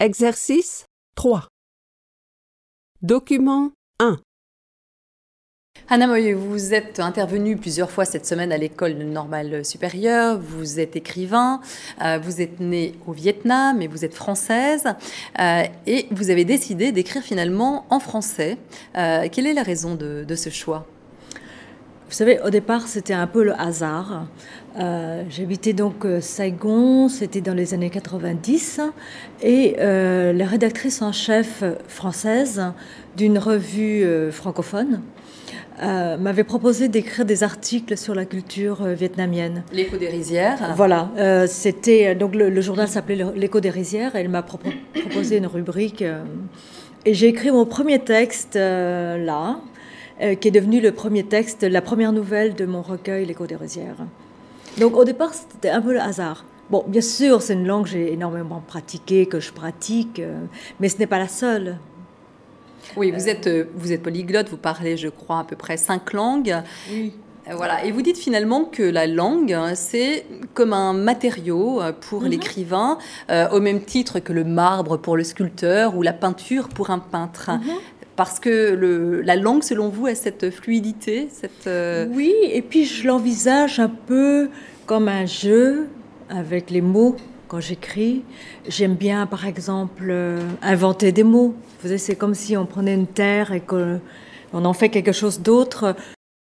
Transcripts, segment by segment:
Exercice 3. Document 1. Hannah Moye, vous êtes intervenue plusieurs fois cette semaine à l'école normale supérieure, vous êtes écrivain, vous êtes née au Vietnam et vous êtes française et vous avez décidé d'écrire finalement en français. Quelle est la raison de ce choix ? Vous savez, au départ, c'était un peu le hasard. J'habitais donc Saigon, c'était dans les années 90, et la rédactrice en chef française d'une revue francophone m'avait proposé d'écrire des articles sur la culture vietnamienne. L'Écho des rizières. Voilà, c'était donc le journal s'appelait l'Écho des rizières, et elle m'a proposé une rubrique, et j'ai écrit mon premier texte là. Qui est devenu le premier texte, la première nouvelle de mon recueil, L'Écho des rizières. Donc au départ, c'était un peu le hasard. Bon, bien sûr, c'est une langue que j'ai énormément pratiquée, que je pratique, mais ce n'est pas la seule. Oui, vous êtes polyglotte, vous parlez, je crois, à peu près 5 langues. Oui. Voilà. Et vous dites finalement que la langue, c'est comme un matériau pour l'écrivain, au même titre que le marbre pour le sculpteur ou la peinture pour un peintre. Parce que la langue, selon vous, a cette fluidité, Oui, et puis je l'envisage un peu comme un jeu avec les mots quand j'écris. J'aime bien, par exemple, inventer des mots. Vous savez, c'est comme si on prenait une terre et qu'on en fait quelque chose d'autre.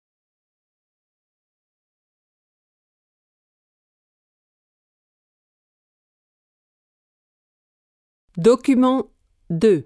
Document 2.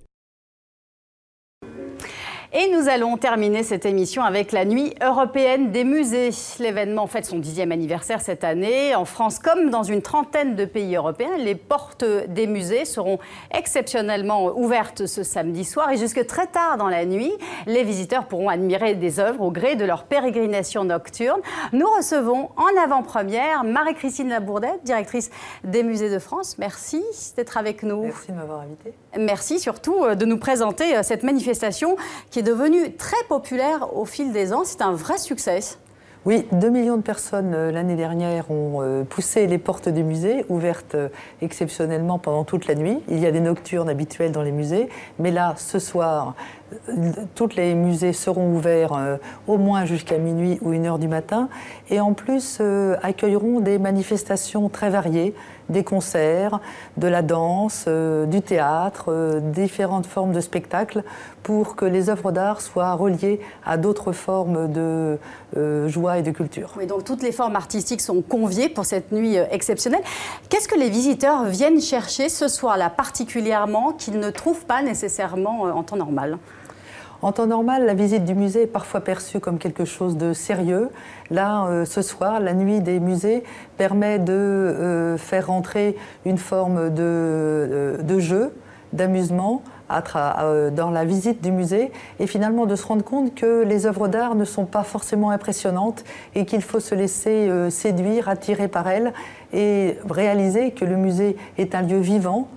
Et nous allons terminer cette émission avec la Nuit européenne des musées. L'événement fête son 10e anniversaire cette année. En France, comme dans une trentaine de pays européens, les portes des musées seront exceptionnellement ouvertes ce samedi soir. Et jusque très tard dans la nuit, les visiteurs pourront admirer des œuvres au gré de leur pérégrination nocturne. Nous recevons en avant-première Marie-Christine Labourdette, directrice des musées de France. Merci d'être avec nous. Merci de m'avoir invitée. Merci surtout de nous présenter cette manifestation qui est devenue très populaire au fil des ans. C'est un vrai succès. Oui, 2 millions de personnes l'année dernière ont poussé les portes des musées, ouvertes exceptionnellement pendant toute la nuit. Il y a des nocturnes habituelles dans les musées, mais là, ce soir, tous les musées seront ouverts au moins jusqu'à minuit ou 1h du matin, et en plus accueilleront des manifestations très variées, des concerts, de la danse, du théâtre, différentes formes de spectacles, pour que les œuvres d'art soient reliées à d'autres formes de joie et de culture. Oui, donc toutes les formes artistiques sont conviées pour cette nuit exceptionnelle. Qu'est-ce que les visiteurs viennent chercher ce soir-là particulièrement qu'ils ne trouvent pas nécessairement en temps normal ? En temps normal, la visite du musée est parfois perçue comme quelque chose de sérieux. Là, ce soir, la nuit des musées permet de faire rentrer une forme de jeu, d'amusement dans la visite du musée, et finalement de se rendre compte que les œuvres d'art ne sont pas forcément impressionnantes et qu'il faut se laisser séduire, attirer par elles, et réaliser que le musée est un lieu vivant.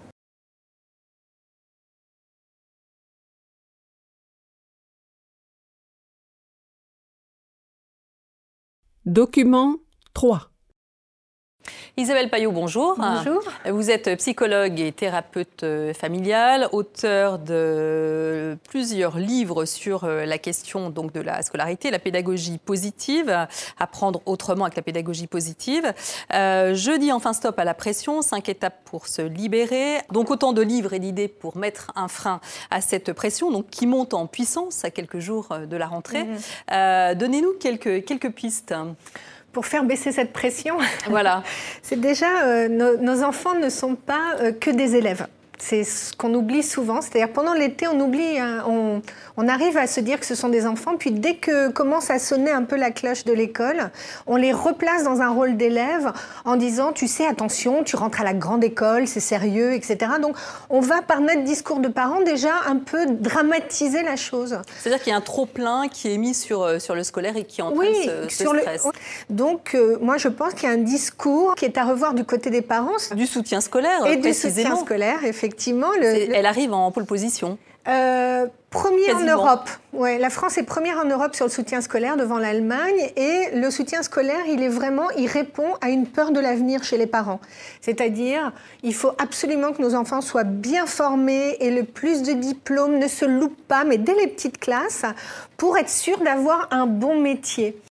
Document 3. Isabelle Payot, bonjour. Bonjour. Vous êtes psychologue et thérapeute familiale, auteure de plusieurs livres sur la question donc, de la scolarité, la pédagogie positive, apprendre autrement avec la pédagogie positive. Jeudi, enfin stop à la pression, 5 étapes pour se libérer. Donc autant de livres et d'idées pour mettre un frein à cette pression donc, qui monte en puissance à quelques jours de la rentrée. Donnez-nous quelques pistes. Pour faire baisser cette pression, voilà. C'est déjà, nos enfants ne sont pas que des élèves. C'est ce qu'on oublie souvent, c'est-à-dire pendant l'été, on oublie, on arrive à se dire que ce sont des enfants, puis dès que commence à sonner un peu la cloche de l'école, on les replace dans un rôle d'élève en disant, tu sais, attention, tu rentres à la grande école, c'est sérieux, etc. Donc, on va par notre discours de parents déjà un peu dramatiser la chose. C'est-à-dire qu'il y a un trop-plein qui est mis sur le scolaire et qui entraîne ce stress. Donc, moi, je pense qu'il y a un discours qui est à revoir du côté des parents. Du soutien scolaire, et précisément. Du soutien scolaire, effectivement. Elle arrive en pole position. Premier en Quasiment. Europe. Ouais, la France est première en Europe sur le soutien scolaire devant l'Allemagne. Et le soutien scolaire, il répond à une peur de l'avenir chez les parents. C'est-à-dire, il faut absolument que nos enfants soient bien formés et le plus de diplômes, ne se loupent pas, mais dès les petites classes, pour être sûr d'avoir un bon métier.